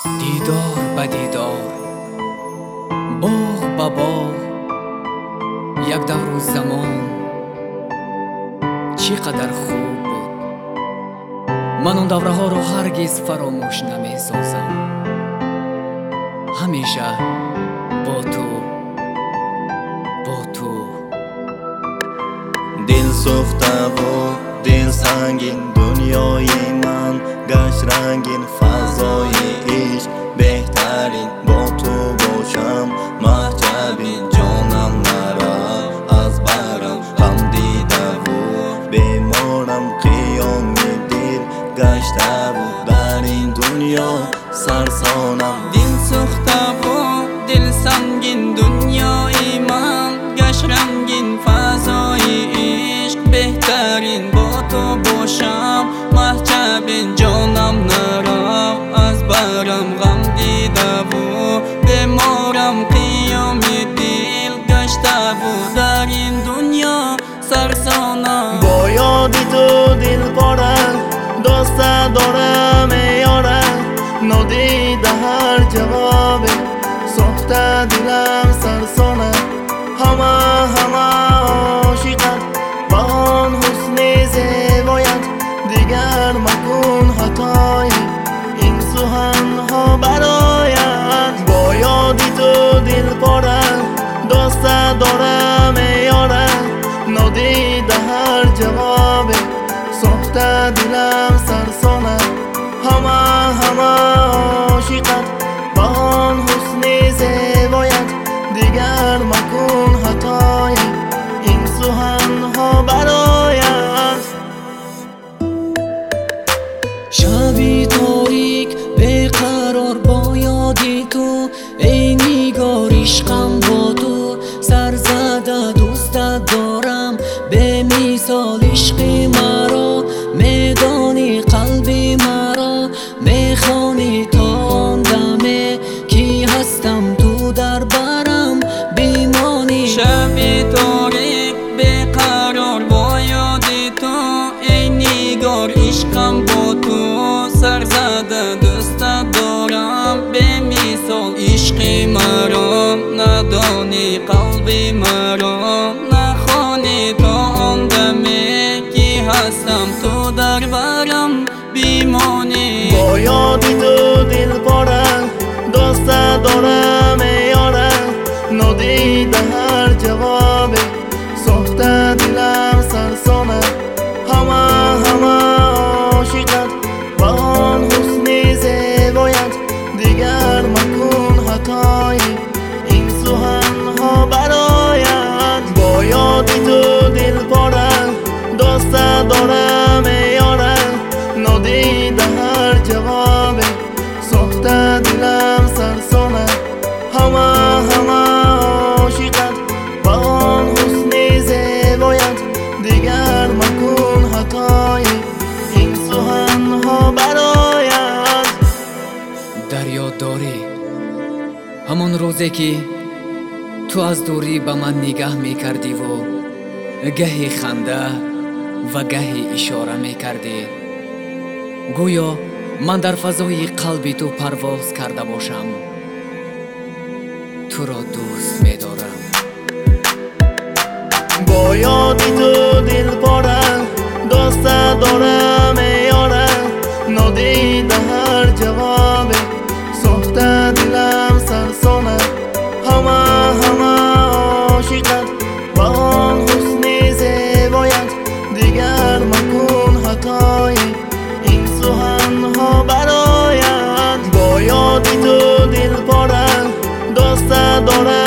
دیدار به دیدار، باغ به باغ، یک دور زمان چقدر خوب بود. من اون دوره ها رو هرگز فراموش نمی سازم. همیشه با تو دل سوخته و دل سنگین دنیای من گشت رنگین، فضای عشق بهترین با تو باشم محجبین، جانم نره از برم هم دیده و بیمارم، قیام دل گشته و در این دنیا سرسانم. دل سوخته و دل سنگین دنیای من گشت رنگین، فضای عشق بهترین با تو باشم محجبین، جانم نرم از برم غم دیده و بیمارم، قیام دل گشته و در این دنیا سرسانم. با یادی تو دل پاره دوست دارم یاره، ندیده هر جوابی سوخته دلم سرسانه، همه عاشقت با آن حسن زیبایت، دیگر مکن خطای این سخن ها برایت. با یادی تو دل پاره دوست دارم یاره، ندیده هر جوابی سوخته دلم سرسانه، همه عاشقت با آن حسن زیبایت، دیگر مکن خطای این سخن ها برایت. شبی تاریک بیقرار با یادی تو، ای نگار عشقم با تو، سر زده دوست دارم به مثال عشق مرا، میدانی قلبی مرا، میخوانی تا آن دمه کی هستم تو در برم بیمانی. شبی تاریک بیقرار با یادی تو، ای نگار عشقم با تو، سر زده دوست دارم به مثال عشق مرا، ندانی قلبی مرا، نخوانی تا آن دمه کی هستم تو در برم بیمانی. با یادی تو دل پاره دوست دارم یاره، ندیده هر جوابی سوخته دلم سرسانه، همه عاشقت با آن حسن زیبایت، دیگر مکن خطای این سخن ها برایت. با یادی تو دل پاره دوست دارم یاره، ندیده هر جوابی سوخته دلم سرسانه، همه عاشقت با آن حسن زیبایت، دیگر مکن خطای این سخن ها برایت. در یاد داری همون روزی که تو از دوری به من نگاه میکردی و گهی خنده و گهی اشاره میکردی، گویا من در فضای قلبی تو پرواز کرده باشم، تو را دوست می‌دارم. با یادی تو دل پاره دوست دارم یاره، ندیده هر جوابی سوخته دلم سرسانه، همه عاشقت با آن حسن زیبایت، دیگر مکن خطای این سخن ها برایت. با یادی تو دل پاره دوست دارم